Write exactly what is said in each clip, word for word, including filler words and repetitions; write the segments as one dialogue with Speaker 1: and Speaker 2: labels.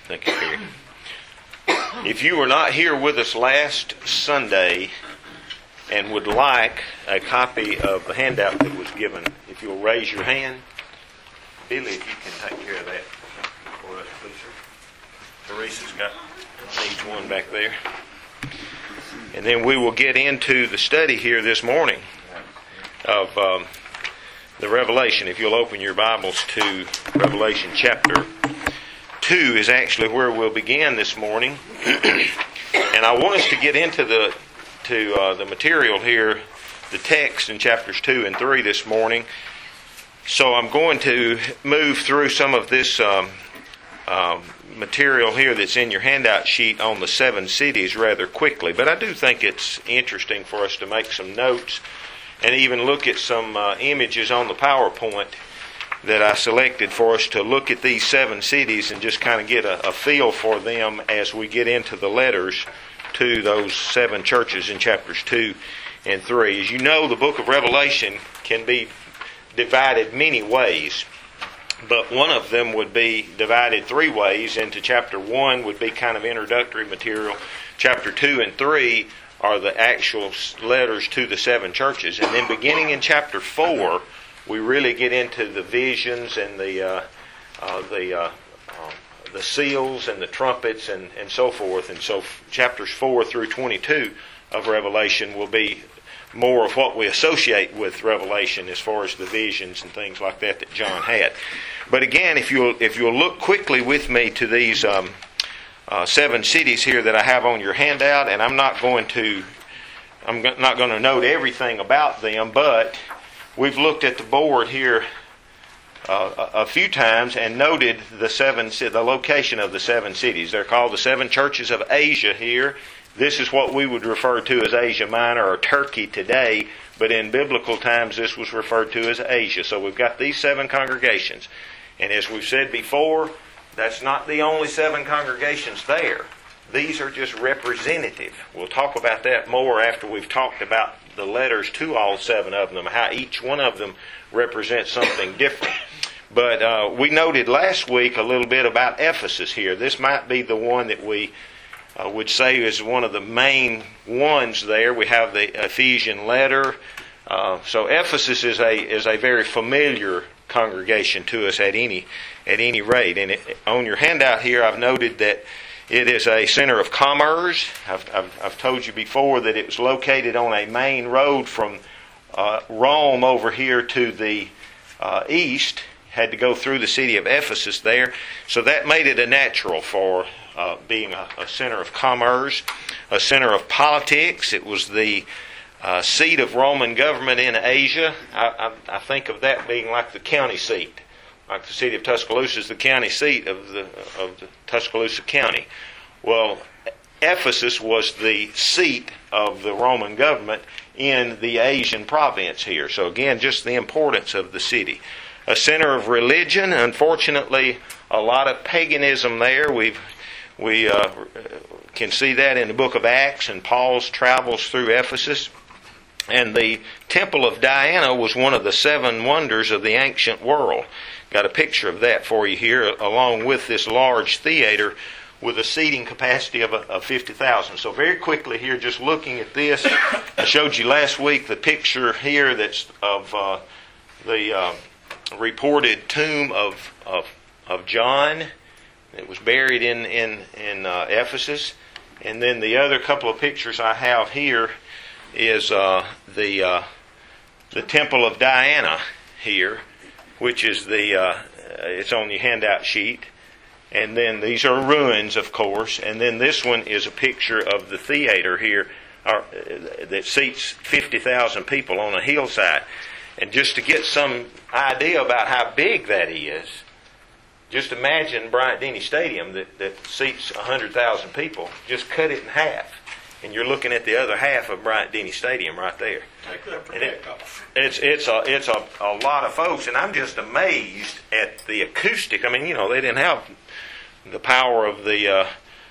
Speaker 1: Thank you, Terry. If you were not here with us last Sunday and would like a copy of the handout that was given, if you'll raise your hand. Billy, if you can take care of that for us, please, sir. Teresa's got each one back there. And then we will get into the study here this morning of um, the Revelation. If you'll open your Bibles to Revelation chapter two is actually where we'll begin this morning. And I want us to get into the to uh, the material here, the text in chapters two and three this morning. So I'm going to move through some of this um, um, material here that's in your handout sheet on the seven cities rather quickly. But I do think it's interesting for us to make some notes and even look at some uh, images on the PowerPoint that I selected for us to look at these seven cities and just kind of get a, a feel for them as we get into the letters to those seven churches in chapters two and three. As you know, the book of Revelation can be divided many ways, but one of them would be divided three ways. Into chapter one would be kind of introductory material. Chapter two and three are the actual letters to the seven churches. And then beginning in chapter four, we really get into the visions and the uh, uh, the uh, uh, the seals and the trumpets and, and so forth. And so chapters four through twenty-two of Revelation will be more of what we associate with Revelation as far as the visions and things like that that John had. But again, if you'll if you'll look quickly with me to these um, uh, seven cities here that I have on your handout, and I'm not going to I'm not going to note everything about them, but we've looked at the board here uh, a, a few times and noted the seven, the location of the seven cities. They're called the seven churches of Asia here. This is what we would refer to as Asia Minor or Turkey today, but in biblical times this was referred to as Asia. So we've got these seven congregations. And as we've said before, that's not the only seven congregations there. These are just representative. We'll talk about that more after we've talked about the letters to all seven of them, how each one of them represents something different. But uh, we noted last week a little bit about Ephesus here. This might be the one that we uh, would say is one of the main ones there. We have the Ephesian letter. Uh, so Ephesus is a is a very familiar congregation to us at any at any rate. And it, on your handout here, I've noted that it is a center of commerce. I've, I've, I've told you before that it was located on a main road from uh, Rome over here to the uh, east. Had to go through the city of Ephesus there. So that made it a natural for uh, being a, a center of commerce, a center of politics. It was the uh, seat of Roman government in Asia. I, I, I think of that being like the county seat. Like the city of Tuscaloosa is the county seat of the of the Tuscaloosa County. Well, Ephesus was the seat of the Roman government in the Asian province here. So again, just the importance of the city. A center of religion. Unfortunately, a lot of paganism there. We've we uh, can see that in the book of Acts and Paul's travels through Ephesus. And the Temple of Diana was one of the seven wonders of the ancient world. Got a picture of that for you here, along with this large theater with a seating capacity of, of fifty thousand. So very quickly here, just looking at this, I showed you last week the picture here that's of uh, the uh, reported tomb of, of of John. It was buried in in in uh, Ephesus, and then the other couple of pictures I have here is uh, the uh, the Temple of Diana here, which is the, uh, it's on your handout sheet. And then these are ruins, of course. And then this one is a picture of the theater here uh, that seats fifty thousand people on a hillside. And just to get some idea about how big that is, just imagine Bryant-Denny Stadium that, that seats one hundred thousand people. Just cut it in half. And you're looking at the other half of Bryant-Denny Stadium right there.
Speaker 2: Take that
Speaker 1: And it,
Speaker 2: protect off.
Speaker 1: it's it's a it's a, a lot of folks, and I'm just amazed at the acoustic. I mean, you know, they didn't have the power of the uh,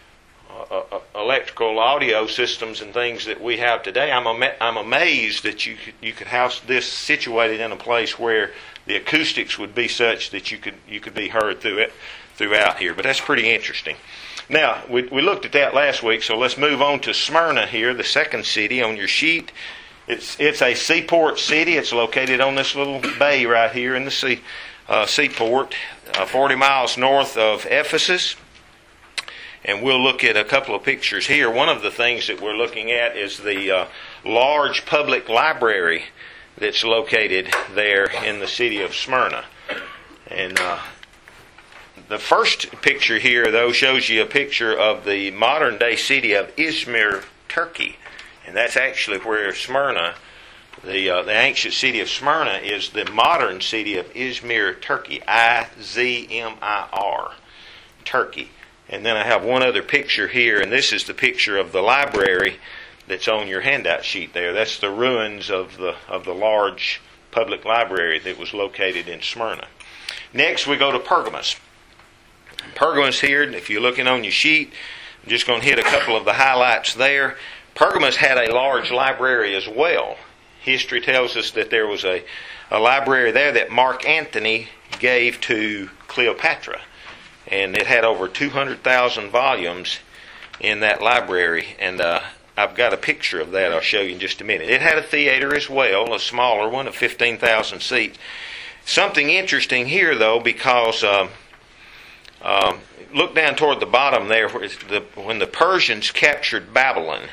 Speaker 1: uh, uh, electrical audio systems and things that we have today. I'm ama- I'm amazed that you could you could have this situated in a place where the acoustics would be such that you could you could be heard through it throughout here. But that's pretty interesting. Now, we, we looked at that last week, so let's move on to Smyrna here, the second city on your sheet. It's it's a seaport city. It's located on this little bay right here in the sea, uh, seaport, uh, forty miles north of Ephesus. And we'll look at a couple of pictures here. One of the things that we're looking at is the uh, large public library that's located there in the city of Smyrna. And uh, the first picture here, though, shows you a picture of the modern-day city of Izmir, Turkey. And that's actually where Smyrna, the uh, the ancient city of Smyrna, is the modern city of Izmir, Turkey. I Z M I R, Turkey. And then I have one other picture here, and this is the picture of the library that's on your handout sheet there. That's the ruins of the of the large public library that was located in Smyrna. Next, we go to Pergamos. Pergamos here, if you're looking on your sheet, I'm just going to hit a couple of the highlights there. Pergamos had a large library as well. History tells us that there was a, a library there that Mark Antony gave to Cleopatra. And it had over two hundred thousand volumes in that library. And uh, I've got a picture of that I'll show you in just a minute. It had a theater as well, a smaller one of fifteen thousand seats. Something interesting here, though, because um, um, look down toward the bottom there, where it's the, when the Persians captured Babylon,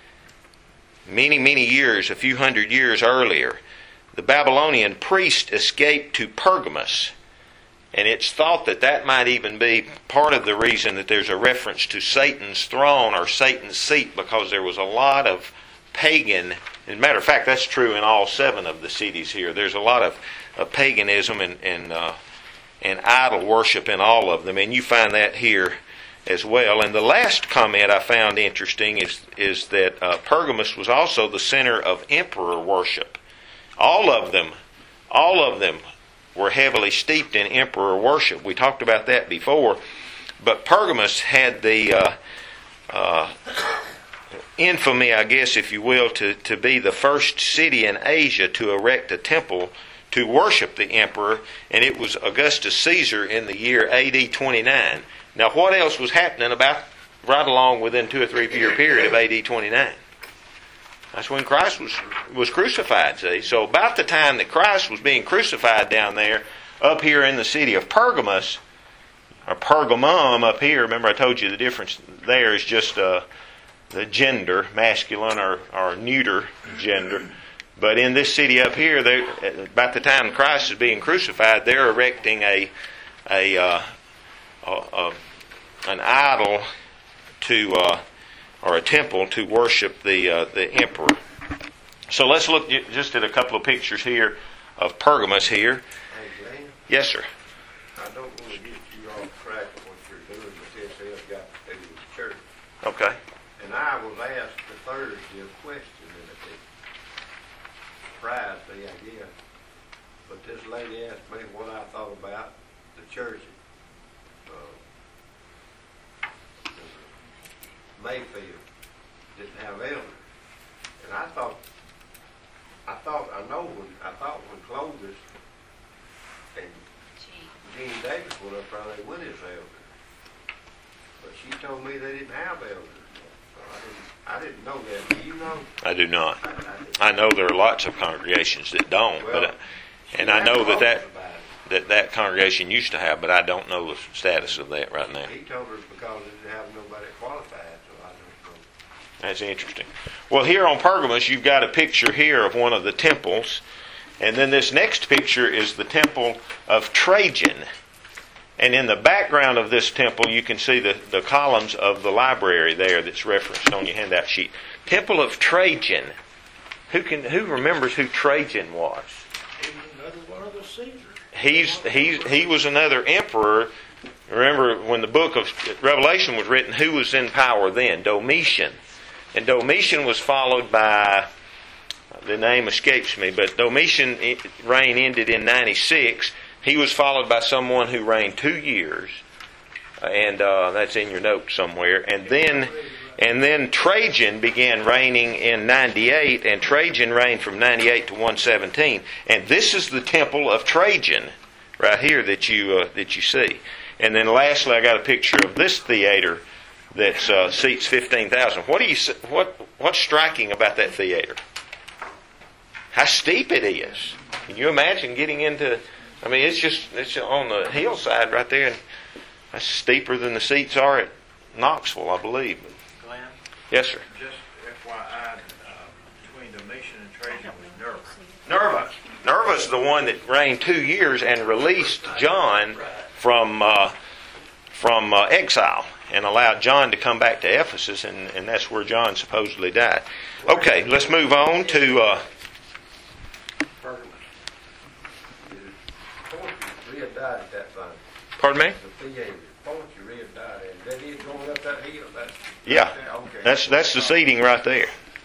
Speaker 1: many, many years, a few hundred years earlier, the Babylonian priest escaped to Pergamos. And it's thought that that might even be part of the reason that there's a reference to Satan's throne or Satan's seat, because there was a lot of pagan. As a matter of fact, that's true in all seven of the cities here. There's a lot of, of paganism and and, uh, and idol worship in all of them, and you find that here as well. And the last comment I found interesting is is that uh, Pergamos was also the center of emperor worship. All of them, all of them. were heavily steeped in emperor worship. We talked about that before. But Pergamos had the uh, uh, infamy, I guess, if you will, to, to be the first city in Asia to erect a temple to worship the emperor, and it was Augustus Caesar in the year A D twenty-nine. Now, what else was happening about right along within two or three year period of A D twenty-nine? That's when Christ was was crucified, see? So about the time that Christ was being crucified down there, up here in the city of Pergamos, or Pergamum up here, remember I told you the difference there is just uh, the gender, masculine or, or neuter gender. But in this city up here, they, about the time Christ is being crucified, they're erecting a, a, uh, a, a an idol to... Uh, or a temple to worship the uh, the emperor. So let's look just at a couple of pictures here of Pergamos here.
Speaker 2: Hey, Glenn,
Speaker 1: yes, sir.
Speaker 2: I don't want to get you off track of what you're doing, but this has got to do with the church.
Speaker 1: Okay.
Speaker 2: And I was asked the Thursday a question, and it surprised me, I guess. But this lady asked me what I thought about the church Mayfield didn't have elders, and I thought, I thought, I know when I thought when Clovis and Gene Davis went up there, they went as elders, but she told me they didn't have elders. So I didn't, I didn't know that. Do you know?
Speaker 1: I do not.
Speaker 2: I, I,
Speaker 1: I know there are lots of congregations that don't,
Speaker 2: well,
Speaker 1: but uh, and I know that that, that that congregation used to have, but I don't know the status of that right now.
Speaker 2: He told her because they didn't have nobody qualified.
Speaker 1: That's interesting. Well, here on Pergamos, you've got a picture here of one of the temples. And then this next picture is the temple of Trajan. And in the background of this temple, you can see the, the columns of the library there that's referenced on your handout sheet. Temple of Trajan. Who can who remembers who Trajan was?
Speaker 3: Another one of the Caesars.
Speaker 1: He's, he's, he was another emperor. Remember, when the book of Revelation was written, who was in power then? Domitian. And Domitian was followed by, the name escapes me, but Domitian reign ended in ninety-six. He was followed by someone who reigned two years, and uh, that's in your notes somewhere. And then, and then Trajan began reigning in ninety-eight, and Trajan reigned from ninety-eight to one seventeen. And this is the temple of Trajan, right here that you uh, that you see. And then lastly, I got a picture of this theater that uh, seats fifteen thousand. What do you what what's striking about that theater? How steep it is. Can you imagine getting into? I mean, it's just it's on the hillside right there, and that's steeper than the seats are at Knoxville, I believe.
Speaker 3: Glenn,
Speaker 1: Yes, sir.
Speaker 3: just F Y I, uh, between Domitian and Trajan was Nerva.
Speaker 1: Nerva. Nerva's the one that reigned two years and released John from uh, from uh, exile and allowed John to come back to Ephesus, and, and that's where John supposedly died. Okay, let's move on to. Uh,
Speaker 2: Pergamus. Poetry really died at that time.
Speaker 1: pardon me?
Speaker 2: The theater. Poetry really died. And that is going up that hill. That's,
Speaker 1: Yeah,
Speaker 2: okay.
Speaker 1: that's that's the seating right there.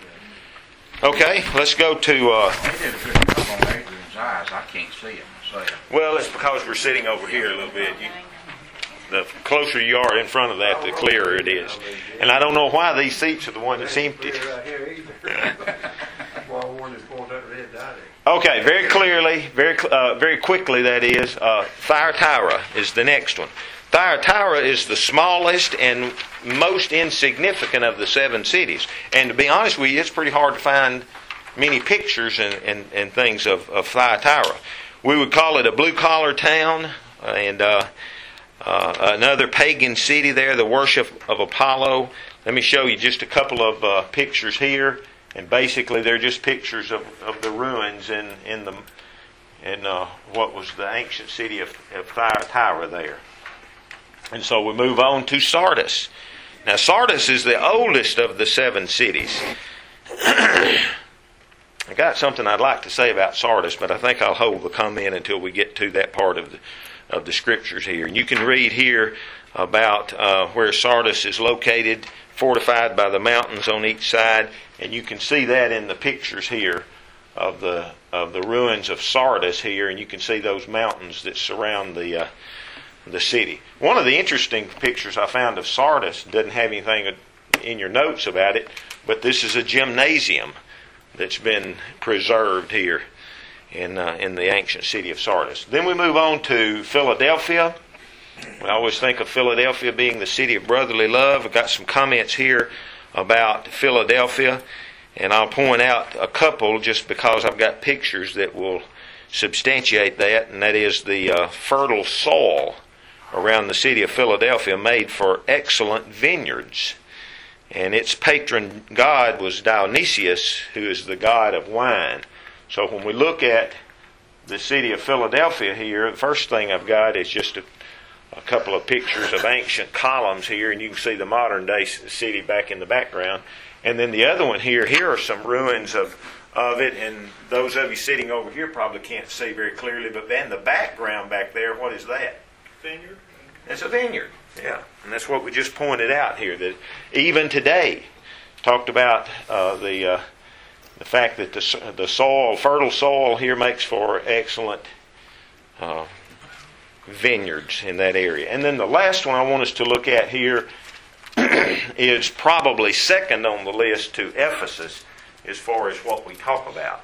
Speaker 1: Okay, let's go to. Uh,
Speaker 4: They did a good job on Adrian's eyes. I can't see him myself.
Speaker 1: well, it's because we're sitting over here a little bit. You, the closer you are in front of that, the clearer it is. And I don't know why these seats are the one that's empty.
Speaker 2: Right here either. That's why I wanted to point that red dot in.
Speaker 1: Okay, very clearly, very cl- uh, very quickly, that is, uh, Thyatira is the next one. Thyatira is the smallest and most insignificant of the seven cities. And to be honest with you, it's pretty hard to find many pictures and, and, and things of, of Thyatira. We would call it a blue-collar town, and uh, uh, another pagan city there, the worship of Apollo. Let me show you just a couple of uh, pictures here. And basically, they're just pictures of, of the ruins in in the in uh, what was the ancient city of, of Thyatira there. And so we move on to Sardis. Now, Sardis is the oldest of the seven cities. I got something I'd like to say about Sardis, but I think I'll hold the comment until we get to that part of the of the scriptures here. And you can read here about uh, where Sardis is located, fortified by the mountains on each side, and you can see that in the pictures here of the of the ruins of Sardis here, and you can see those mountains that surround the uh, the city. One of the interesting pictures I found of Sardis doesn't have anything in your notes about it, but this is a gymnasium that's been preserved here in uh, in the ancient city of Sardis. Then we move on to Philadelphia. I always think of Philadelphia being the city of brotherly love. I've got some comments here about Philadelphia, and I'll point out a couple just because I've got pictures that will substantiate that, and that is the uh, fertile soil around the city of Philadelphia made for excellent vineyards. And its patron god was Dionysius, who is the god of wine. So when we look at the city of Philadelphia here, the first thing I've got is just a A couple of pictures of ancient columns here, and you can see the modern day city back in the background. And then the other one here, here are some ruins of, of it, and those of you sitting over here probably can't see very clearly, but then the background back there, what is that?
Speaker 3: Vineyard.
Speaker 1: It's a vineyard, yeah. And that's what we just pointed out here, that even today, talked about uh, the uh, the fact that the, the soil, fertile soil here makes for excellent uh vineyards in that area. And then the last one I want us to look at here is probably second on the list to Ephesus as far as what we talk about.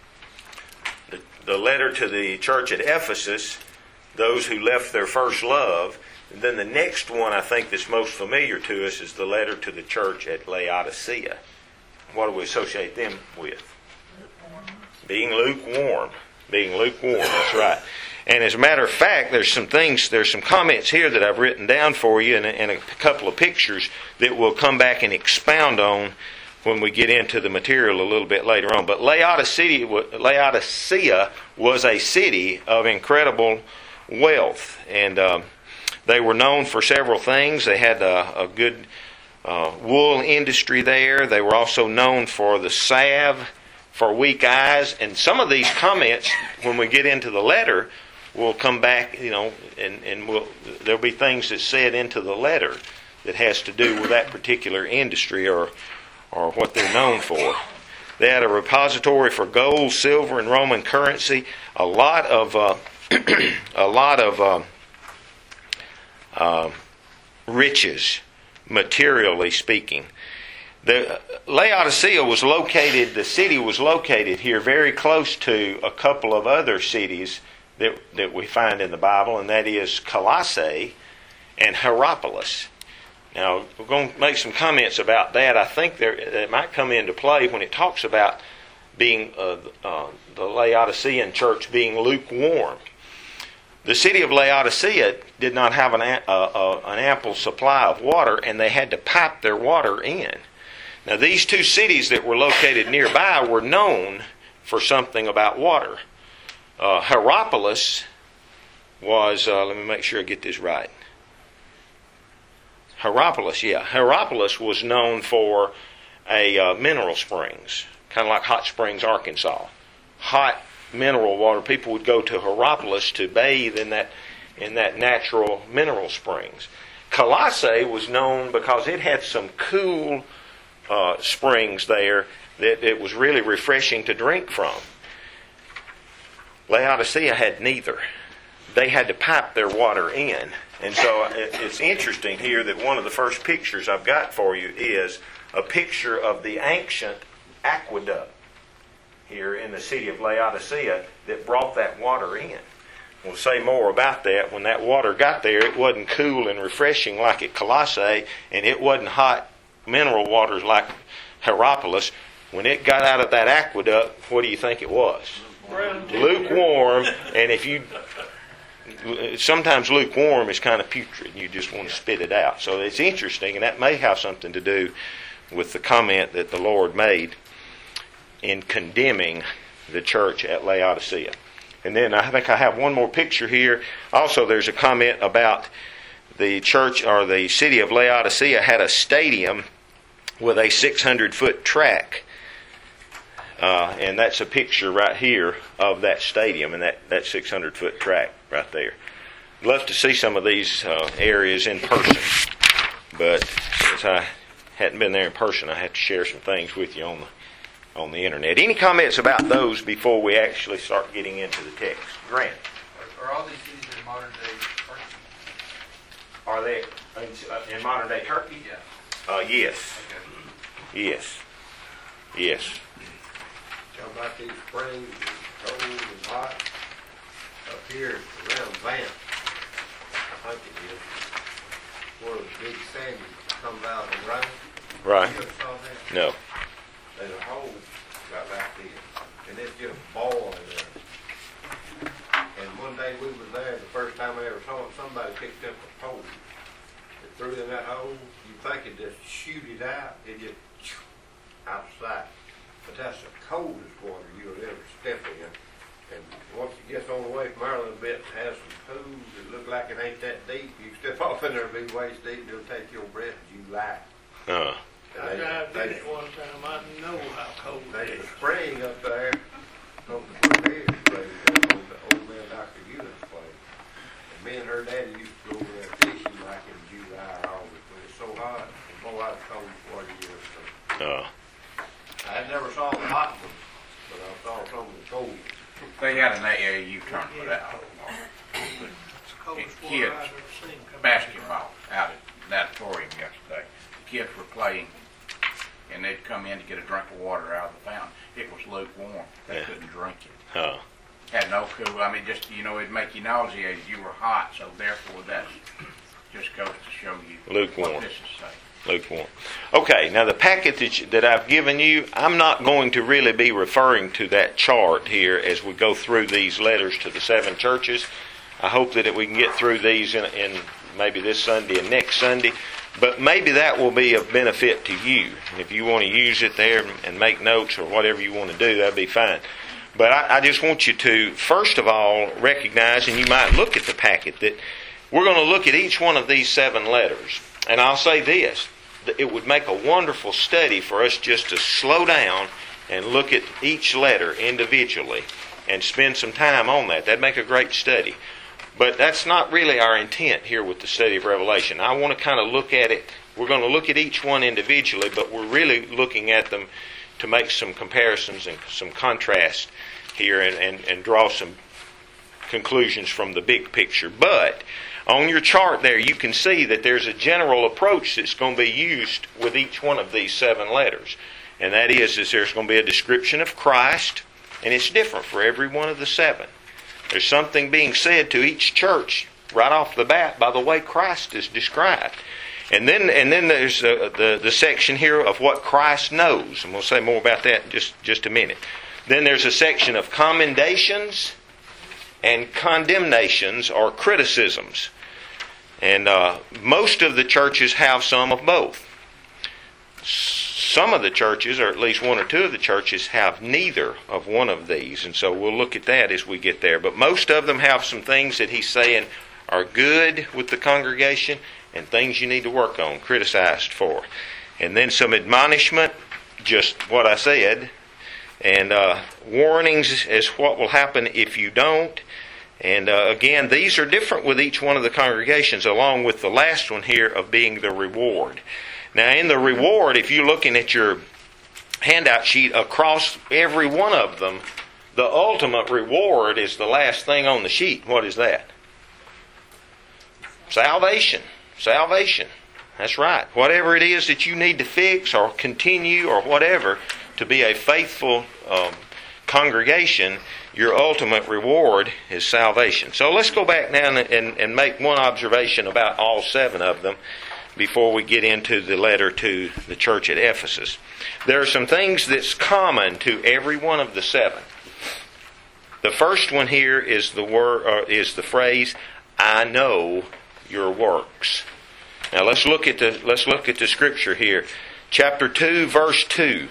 Speaker 1: The, the letter to the church at Ephesus, those who left their first love. And then the next one I think that's most familiar to us is the letter to the church at Laodicea. What do we associate them with? Being lukewarm. Being lukewarm, that's right. And as a matter of fact, there's some things, there's some comments here that I've written down for you, and, and a couple of pictures that we'll come back and expound on when we get into the material a little bit later on. But Laodicea, Laodicea was a city of incredible wealth, and um, they were known for several things. They had a, a good uh, wool industry there. They were also known for the salve for weak eyes, and some of these comments, when we get into the letter, we'll come back, you know, and, and we'll, there'll be things that's said into the letter that has to do with that particular industry or or what they're known for. They had a repository for gold, silver, and Roman currency. A lot of uh, a lot of uh, uh, riches, materially speaking. The Laodicea was located. The city was located here, very close to a couple of other cities that that we find in the Bible, and that is Colossae and Hierapolis. Now, we're going to make some comments about that. I think there, it might come into play when it talks about being uh, uh, the Laodicean church being lukewarm. The city of Laodicea did not have an, uh, uh, an ample supply of water, and they had to pipe their water in. Now, these two cities that were located nearby were known for something about water. Uh, Hierapolis was, uh, let me make sure I get this right. Hierapolis, yeah. Hierapolis was known for a uh, mineral springs, kind of like Hot Springs, Arkansas. Hot mineral water. People would go to Hierapolis to bathe in that in that natural mineral springs. Colossae was known because it had some cool uh, springs there that it was really refreshing to drink from. Laodicea had neither. They had to pipe their water in. And so it, it's interesting here that one of the first pictures I've got for you is a picture of the ancient aqueduct here in the city of Laodicea that brought that water in. We'll say more about that. When that water got there, it wasn't cool and refreshing like at Colossae, and it wasn't hot mineral waters like Hierapolis. When it got out of that aqueduct, what do you think it was? Lukewarm. And if you, sometimes lukewarm is kind of putrid. You just want to spit it out. So it's interesting, and that may have something to do with the comment that the Lord made in condemning the church at Laodicea. And then I think I have one more picture here. Also, there's a comment about the church or the city of Laodicea had a stadium with a six hundred foot track. Uh, and that's a picture right here of that stadium and that, that six hundred foot track right there. I'd love to see some of these uh, areas in person. But since I hadn't been there in person, I have to share some things with you on the on the internet. Any comments about those before we actually start getting into the text? Grant.
Speaker 5: Are, are all these cities in modern day Turkey?
Speaker 1: Are they in, in modern day Turkey?
Speaker 5: Yeah.
Speaker 1: Uh, yes.
Speaker 5: Okay.
Speaker 1: Yes. Yes.
Speaker 2: Tell about these springs, and cold and hot, up here around Vance, I think it is, where the big sandy comes out and rain.
Speaker 1: Right.
Speaker 2: You ever saw that?
Speaker 1: No.
Speaker 2: There's a hole right like this, and it's just boiling there. And one day we was there, the first time I ever saw it, somebody picked up a pole and threw it in that hole. You think it just shoot it out, it just outside. But that's the coldest water you'll ever step in. And once it gets on the way from there a little bit, it has some pools that look like it ain't that deep. You step off in there and be waist deep, and it'll take your breath as you lie.
Speaker 1: Uh,
Speaker 2: And
Speaker 6: I
Speaker 2: they-
Speaker 6: tried
Speaker 2: they-
Speaker 6: this one time, I know how cold it
Speaker 2: There's
Speaker 6: is.
Speaker 2: a spring up there, on the Bears place, that's on the old man Doctor Ewan's place. And me and her daddy used to go over there fishing like in July or August, when it's so hot, and boy, I was cold for you years. So
Speaker 1: uh,
Speaker 2: I never saw the hot ones, but I saw some of the cold.
Speaker 4: They had an A A U tournament out,
Speaker 6: It's the coldest water
Speaker 4: Kids.
Speaker 6: I've ever seen. come
Speaker 4: basketball out at the auditorium yesterday. The kids were playing, and they'd come in to get a drink of water out of the fountain. It was lukewarm. They
Speaker 1: Yeah.
Speaker 4: couldn't drink it.
Speaker 1: uh,
Speaker 4: Had no cool. I mean, just, you know, it'd make you nauseated. You were hot, so therefore that just goes to show you
Speaker 1: Lukewarm.
Speaker 4: what this is saying.
Speaker 1: lukewarm. Okay, now the packet that, you, that I've given you, I'm not going to really be referring to that chart here as we go through these letters to the seven churches. I hope that we can get through these in, in maybe this Sunday and next Sunday, but maybe that will be of benefit to you. And if you want to use it there and make notes or whatever you want to do, that'd be fine. But I, I just want you to, first of all, recognize, and you might look at the packet, that we're going to look at each one of these seven letters. And I'll say this, that it would make a wonderful study for us just to slow down and look at each letter individually and spend some time on that. That'd make a great study. But that's not really our intent here with the study of Revelation. I want to kind of look at it. We're going to look at each one individually, but we're really looking at them to make some comparisons and some contrast here and, and, and draw some conclusions from the big picture. But on your chart there, you can see that there's a general approach that's going to be used with each one of these seven letters. And that is, is there's going to be a description of Christ, and it's different for every one of the seven. There's something being said to each church right off the bat by the way Christ is described. And then and then there's uh, the, the section here of what Christ knows. And we'll say more about that in just, just a minute. Then there's a section of commendations and condemnations or criticisms. And uh, most of the churches have some of both. Some of the churches, or at least one or two of the churches, have neither of one of these. And so we'll look at that as we get there. But most of them have some things that he's saying are good with the congregation and things you need to work on, criticized for. And then some admonishment, just what I said, and uh, warnings as what will happen if you don't. And uh, again, these are different with each one of the congregations, along with the last one here of being the reward. Now, in the reward, if you're looking at your handout sheet, across every one of them, the ultimate reward is the last thing on the sheet. What is that? Salvation. Salvation. That's right. Whatever it is that you need to fix or continue or whatever to be a faithful um, congregation, your ultimate reward is salvation. So let's go back now and, and, and make one observation about all seven of them before we get into the letter to the church at Ephesus. There are some things that's common to every one of the seven. The first one here is the word, uh, is the phrase, "I know your works." Now let's look at the let's look at the scripture here, chapter two, verse two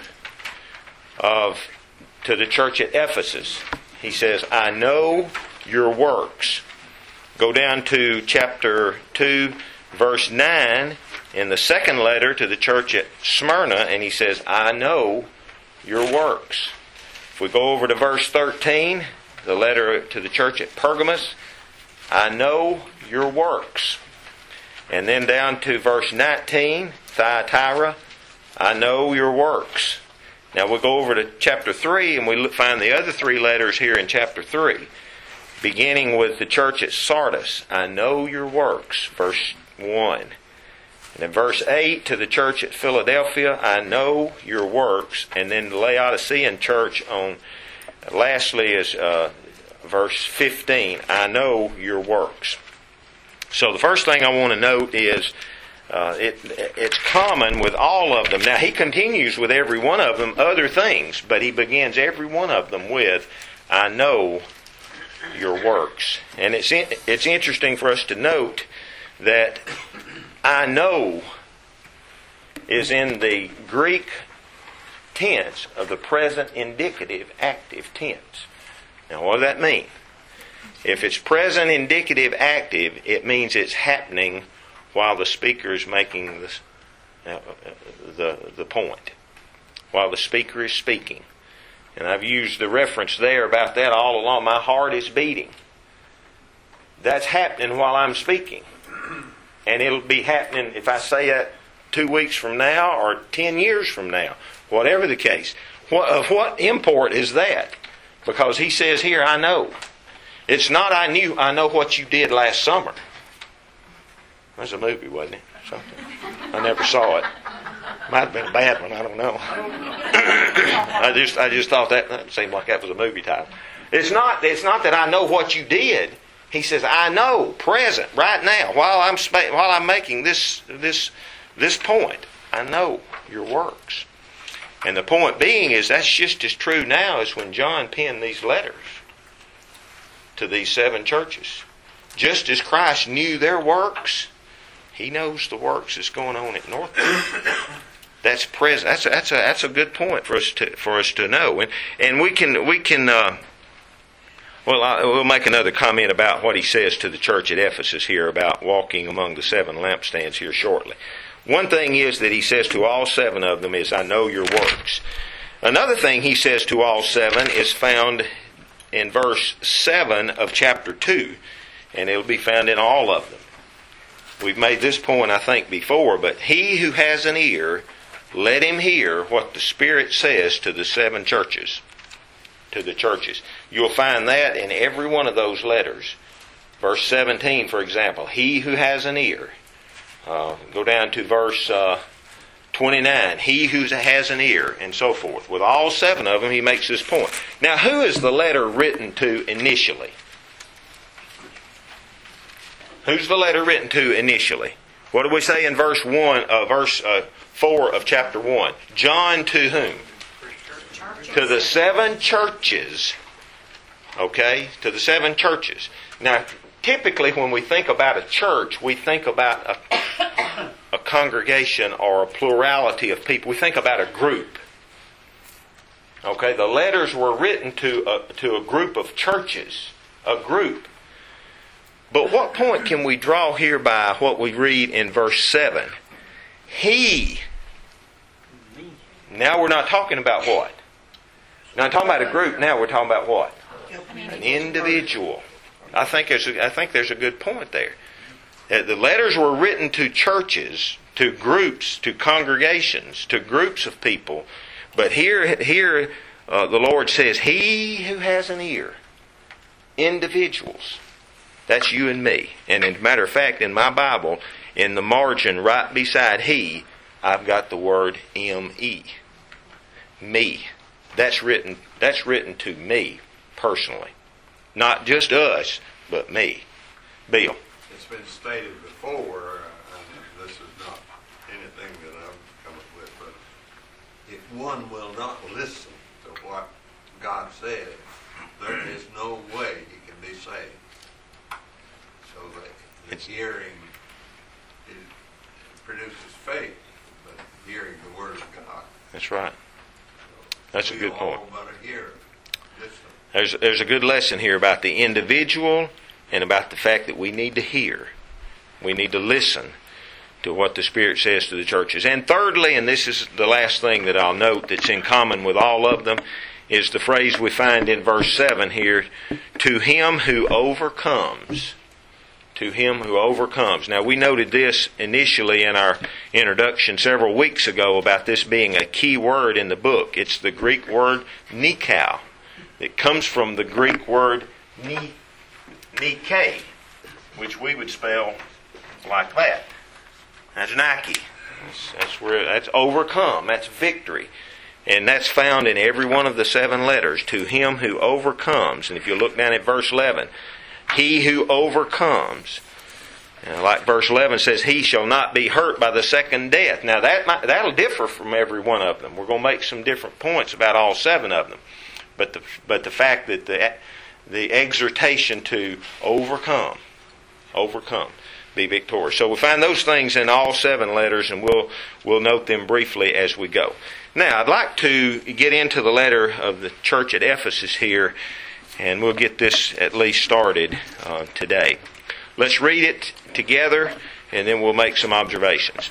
Speaker 1: of to the church at Ephesus. He says, "I know your works." Go down to chapter two, verse nine, in the second letter to the church at Smyrna, and he says, "I know your works." If we go over to verse thirteen, the letter to the church at Pergamos, "I know your works." And then down to verse nineteen, Thyatira, "I know your works." Now we'll go over to chapter three and we find the other three letters here in chapter three. Beginning with the church at Sardis, "I know your works," verse one. And in verse eight to the church at Philadelphia, "I know your works." And then the Laodicean church on, lastly is uh, verse fifteen, "I know your works." So the first thing I want to note is uh, it, it's common with all of them. Now he continues with every one of them other things, but he begins every one of them with, "I know your works." And it's in, it's interesting for us to note that "I know" is in the Greek tense of the present indicative active tense. Now what does that mean? If it's present indicative active, it means it's happening while the speaker is making this, uh, the, the point, while the speaker is speaking. And I've used the reference there about that all along. My heart is beating. That's happening while I'm speaking. And it'll be happening if I say that two weeks from now or ten years from now. Whatever the case. What, of what import is that? Because he says here, "I know." It's not "I knew, I know what you did last summer." That was a movie, wasn't it? Something. I never saw it. Might have been a bad one, I don't know. I just I just thought that, that seemed like that was a movie title. It's not it's not that I know what you did. He says, "I know, present, right now, while I'm spa- while I'm making this this this point, I know your works." And the point being is that's just as true now as when John penned these letters to these seven churches. Just as Christ knew their works, He knows the works that's going on at Northwood. That's present. That's a, that's a that's a good point for us to for us to know. And and we can we can. Uh, Well, I, we'll make another comment about what he says to the church at Ephesus here about walking among the seven lampstands here shortly. One thing is that he says to all seven of them is, "I know your works." Another thing he says to all seven is found in verse seven of chapter two, and it'll be found in all of them. We've made this point, I think, before, but "He who has an ear, let him hear what the Spirit says to the seven churches." To the churches. You'll find that in every one of those letters. Verse seventeen, for example, "He who has an ear." Uh, go down to verse uh, twenty-nine, "He who has an ear," and so forth. With all seven of them, he makes this point. Now, who is the letter written to initially? Who's the letter written to initially? What do we say in verse one, uh, verse uh, four of chapter one? John to whom? To the seven churches. Okay? To the seven churches. Now, typically when we think about a church, we think about a, a congregation or a plurality of people. We think about a group. Okay? The letters were written to a, to a group of churches. A group. But what point can we draw here by what we read in verse seven? He. Now we're not talking about what? Not talking about a group. Now we're talking about what? An individual. I think there's a, I think there's a good point there. The letters were written to churches, to groups, to congregations, to groups of people. But here, here uh, the Lord says, He who has an ear. Individuals. That's you and me. And as a matter of fact, in my Bible, in the margin right beside He, I've got the word M E. Me. That's written, that's written to me personally. Not just us, but me. Bill.
Speaker 2: It's been stated before, uh, and this is not anything that I've come up with, but if one will not listen to what God said, there is no way he can be saved. So that the hearing is, produces faith, but hearing the Word of God.
Speaker 1: That's right. That's a good point.
Speaker 2: We all but a hearer. Listen.
Speaker 1: There's, there's a good lesson here about the individual and about the fact that we need to hear. We need to listen to what the Spirit says to the churches. And thirdly, and this is the last thing that I'll note that's in common with all of them, is the phrase we find in verse seven here, to him who overcomes. To him who overcomes. Now we noted this initially in our introduction several weeks ago about this being a key word in the book. It's the Greek word nikao. It comes from the Greek word ni, nike, which we would spell like that. That's Nike. That's, that's where that's overcome. That's victory. And that's found in every one of the seven letters. To him who overcomes. And if you look down at verse eleven, he who overcomes. Now, like verse eleven says, he shall not be hurt by the second death. Now that might, that'll differ from every one of them. We're going to make some different points about all seven of them. But the but the fact that the the exhortation to overcome, overcome, be victorious. So we find those things in all seven letters, and we'll we'll note them briefly as we go. Now I'd like to get into the letter of the church at Ephesus here, and we'll get this at least started uh, today. Let's read it together, and then we'll make some observations.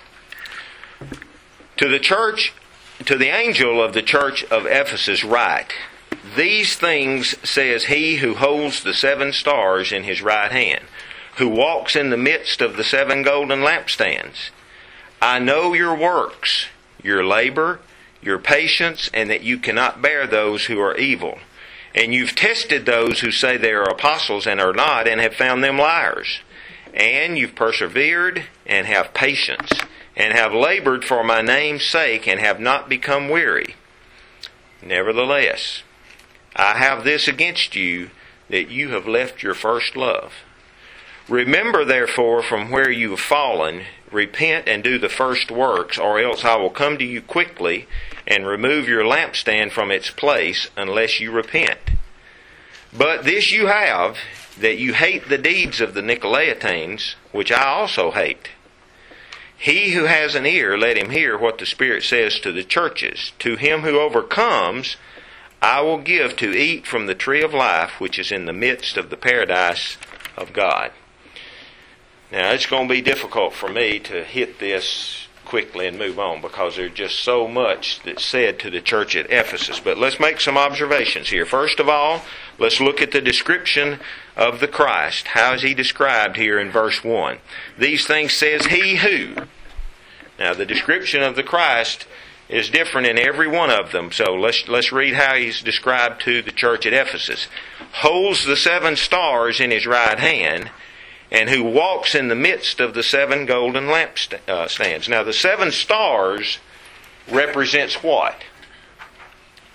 Speaker 1: To the church, to the angel of the church of Ephesus write, these things says he who holds the seven stars in his right hand, who walks in the midst of the seven golden lampstands. I know your works, your labor, your patience, and that you cannot bear those who are evil. And you've tested those who say they are apostles and are not, and have found them liars. And you've persevered and have patience, and have labored for my name's sake, and have not become weary. Nevertheless, I have this against you, that you have left your first love. Remember therefore from where you have fallen, repent and do the first works, or else I will come to you quickly, and remove your lampstand from its place, unless you repent. But this you have, that you hate the deeds of the Nicolaitanes, which I also hate. He who has an ear, let him hear what the Spirit says to the churches. To him who overcomes, I will give to eat from the tree of life, which is in the midst of the paradise of God. Now, it's going to be difficult for me to hit this quickly and move on, because there's just so much that's said to the church at Ephesus. But let's make some observations here. First of all, let's look at the description of the Christ. How is he described here in verse one? These things says he who. Now, the description of the Christ is different in every one of them. So let's let's read how he's described to the church at Ephesus. Holds the seven stars in his right hand, and who walks in the midst of the seven golden lampstands. Now, the seven stars represents what?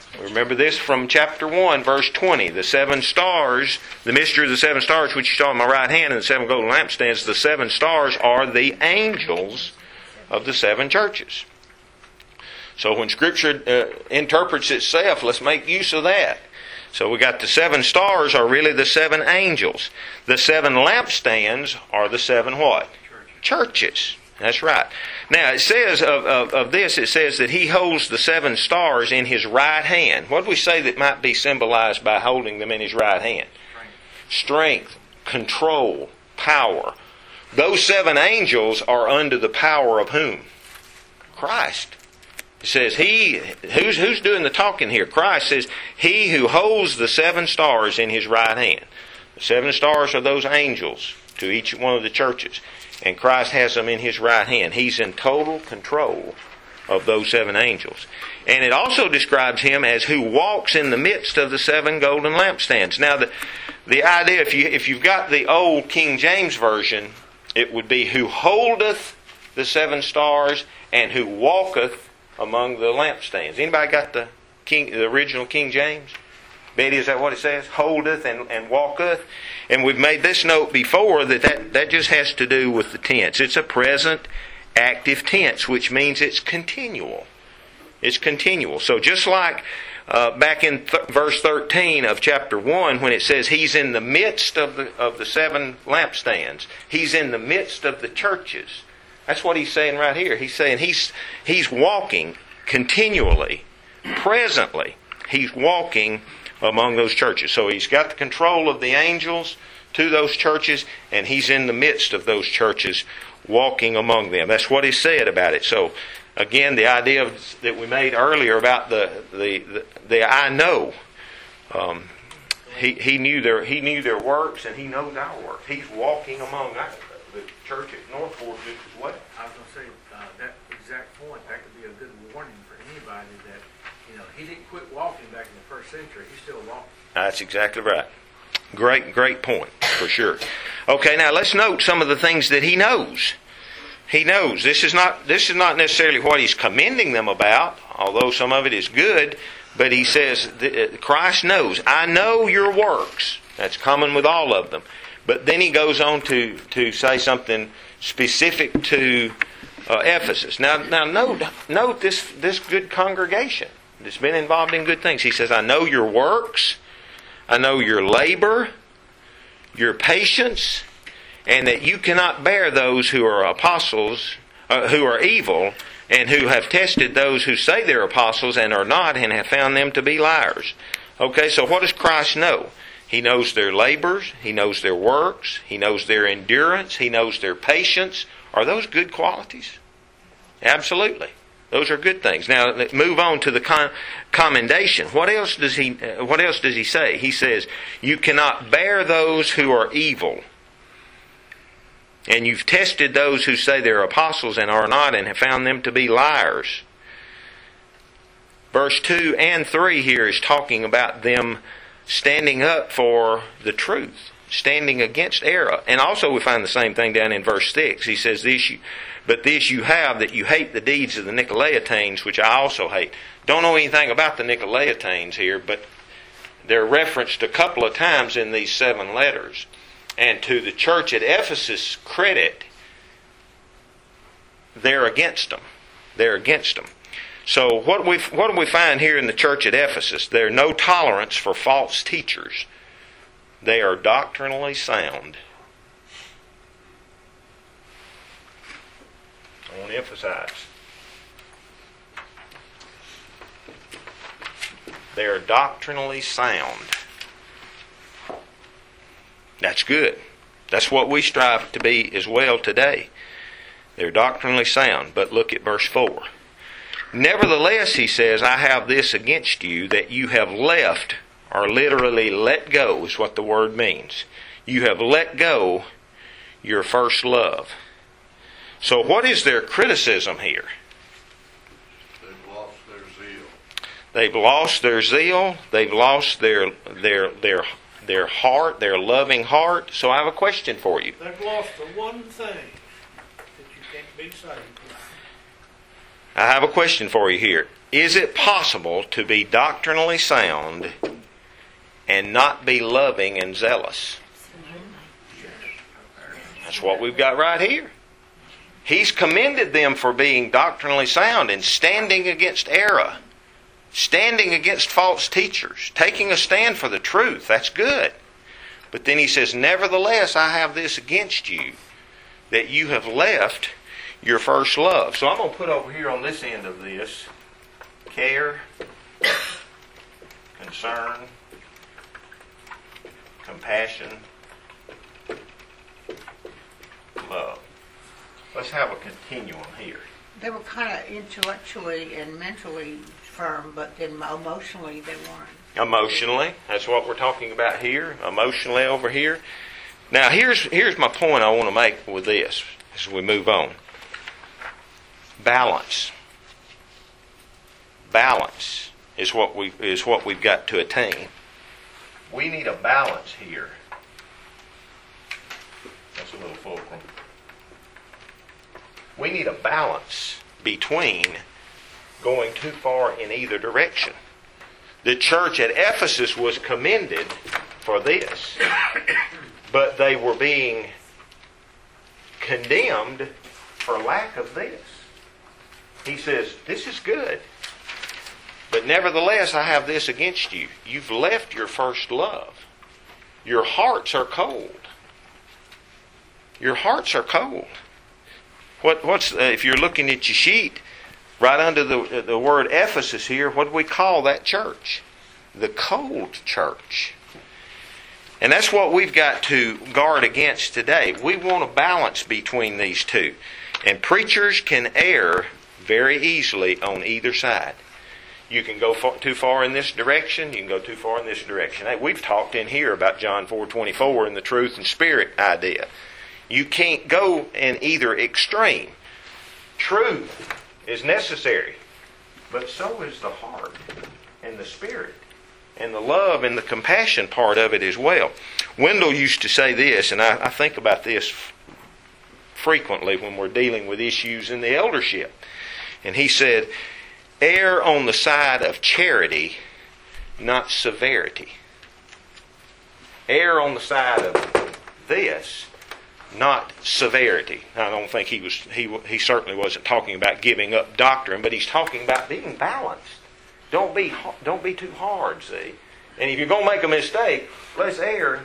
Speaker 1: Remember this from chapter one, verse twenty. The seven stars, the mystery of the seven stars, which you saw in my right hand, and the seven golden lampstands, the seven stars are the angels of the seven churches. So when Scripture uh, interprets itself, let's make use of that. So we got the seven stars are really the seven angels. The seven lampstands are the seven what? Churches. That's right. Now it says of, of, of this, it says that He holds the seven stars in His right hand. What do we say that might be symbolized by holding them in His right hand? Strength, control, power. Those seven angels are under the power of whom? Christ. It says He, who's, who's doing the talking here? Christ says, He who holds the seven stars in His right hand. The seven stars are those angels to each one of the churches. And Christ has them in His right hand. He's in total control of those seven angels. And it also describes Him as who walks in the midst of the seven golden lampstands. Now, the, the idea, if, you, if you've got the old King James Version, it would be who holdeth the seven stars and who walketh among the lampstands. Anybody got the King, the original King James? Betty, is that what it says? Holdeth and, and walketh. And we've made this note before that, that that just has to do with the tense. It's a present active tense, which means it's continual. It's continual. So just like uh, back in th- verse thirteen of chapter one, when it says He's in the midst of the of the seven lampstands, He's in the midst of the churches. That's what He's saying right here. He's saying He's He's walking continually, presently. He's walking among those churches. So He's got the control of the angels to those churches, and He's in the midst of those churches walking among them. That's what He said about it. So again, the idea of, that we made earlier about the the, the, the I know. Um, he, he knew their He knew their works, and He knows our works. He's walking among our, the church at Northport just as well.
Speaker 3: I was going to say, uh, that exact point, that could be a good warning for anybody that, you know, He didn't quit walking back in the first century. He's still walking.
Speaker 1: That's exactly right. Great, great point, for sure. Okay, now let's note some of the things that He knows. He knows. This is not this is not necessarily what He's commending them about, although some of it is good, but He says, Christ knows. I know your works. That's common with all of them. But then He goes on to, to say something specific to uh, Ephesus. Now, now note, note this, this good congregation that's been involved in good things. He says, I know your works, I know your labor, your patience, and that you cannot bear those who are apostles, uh, who are evil, and who have tested those who say they're apostles and are not, and have found them to be liars. Okay, so what does Christ know? He knows their labors, He knows their works, He knows their endurance, He knows their patience. Are those good qualities? Absolutely. Those are good things. Now, let's move on to the con- commendation. What else does he? Uh, what else does he say? He says, "You cannot bear those who are evil, and you've tested those who say they're apostles and are not, and have found them to be liars." Verse two and three here is talking about them standing up for the truth, standing against error. And also we find the same thing down in verse six. He says, "This you, but this you have, that you hate the deeds of the Nicolaitanes, which I also hate." Don't know anything about the Nicolaitanes here, but they're referenced a couple of times in these seven letters. And to the church at Ephesus' credit, they're against them. They're against them. So what we what do we find here in the church at Ephesus? There's no tolerance for false teachers. They are doctrinally sound. I want to emphasize. They are doctrinally sound. That's good. That's what we strive to be as well today. They're doctrinally sound. But look at verse four. "Nevertheless," he says, "I have this against you, that you have left," or literally let go is what the word means. You have let go your first love. So what is their criticism here?
Speaker 2: They've lost their zeal.
Speaker 1: They've lost their zeal. They've lost their their their their heart, their loving heart. So I have a question for you.
Speaker 6: They've lost the one thing that you can't be saved
Speaker 1: I have a question for you here. Is it possible to be doctrinally sound and not be loving and zealous? That's what we've got right here. He's commended them for being doctrinally sound and standing against error, standing against false teachers, taking a stand for the truth. That's good. But then he says, nevertheless, I have this against you, that you have left your first love. So I'm going to put over here on this end of this, care, concern, compassion, love. Let's have a continuum here.
Speaker 7: They were kind of intellectually and mentally firm, but then emotionally they weren't.
Speaker 1: Emotionally, that's what we're talking about here. Emotionally over here. Now here's here's my point I want to make with this as we move on. Balance. Balance is what we is what we've got to attain. We need a balance here. That's a little fulcrum. We need a balance between going too far in either direction. The church at Ephesus was commended for this, but they were being condemned for lack of this. He says, this is good, but nevertheless I have this against you. You've left your first love. Your hearts are cold. Your hearts are cold. What, what's uh, if you're looking at your sheet, right under the the word Ephesus here, what do we call that church? The cold church. And that's what we've got to guard against today. We want a balance between these two. And preachers can err very easily on either side. You can go far, too far in this direction, you can go too far in this direction. Hey, we've talked in here about John four twenty-four and the truth and spirit idea. You can't go in either extreme. Truth is necessary, but so is the heart and the spirit and the love and the compassion part of it as well. Wendell used to say this, and I, I think about this frequently when we're dealing with issues in the eldership. And he said, err on the side of charity, not severity. Err on the side of this, not severity. I don't think he was. He he certainly wasn't talking about giving up doctrine, but he's talking about being balanced. Don't be don't be too hard. See, and if you're going to make a mistake, let's err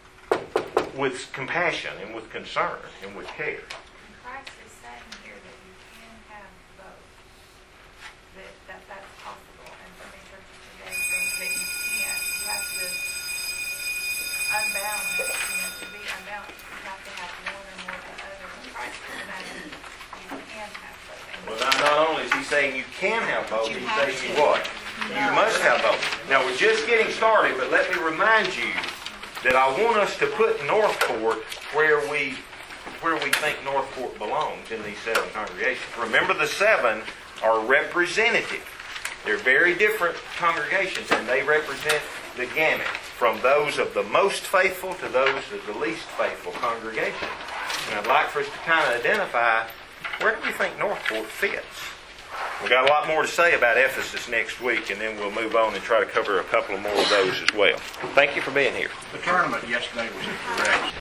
Speaker 1: with compassion and with concern and with care.
Speaker 8: Christ is saying here that you can have both. That, that that's possible, and so many churches today think that you can't. You have to unbalance. You know, to be unbalanced, you have to have one or more than the other. And Christ is saying you can have both. And
Speaker 1: Well, not, not only is he saying you can have both, he's saying you what? You must have both. Now, we're just getting started, but let me remind you that I want us to put Northport where we where we think Northport belongs in these seven congregations. Remember, the seven are representative. They're very different congregations, and they represent the gamut, from those of the most faithful to those of the least faithful congregation. And I'd like for us to kind of identify, where do we think Northport fits? We've got a lot more to say about Ephesus next week, and then we'll move on and try to cover a couple more of those as well. Thank you for being here.
Speaker 4: The tournament yesterday was correct.